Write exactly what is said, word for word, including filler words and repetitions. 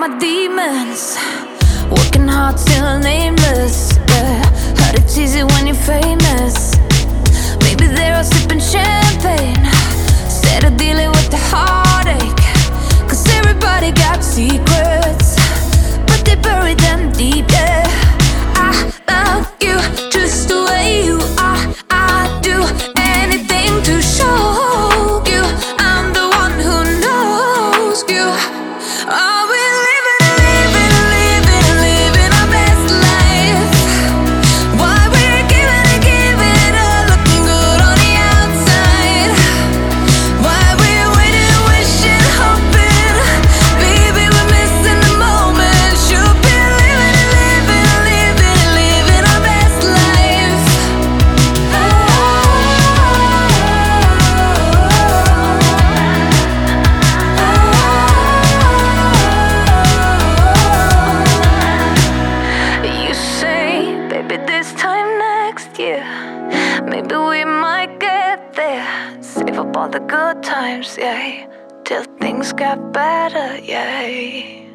my demons, working hard till nameless. Yeah, heard it's easy when you're famous. Maybe they're all sipping champagne instead of dealing with the heartache. Cause everybody got secrets, but they bury them deep, yeah. I love you just the way you are. I'd do anything to show you I'm the one who knows you. Are we living, living, living, living our best life? Why we're giving and giving it all, looking good on the outside? Why we're waiting, wishing, hoping? Baby, we're missing the moment. Should be living, living, living, living our best life. You say, baby, this time next year, maybe we might get there. Save up all the good times, yeah, till things get better, yeah.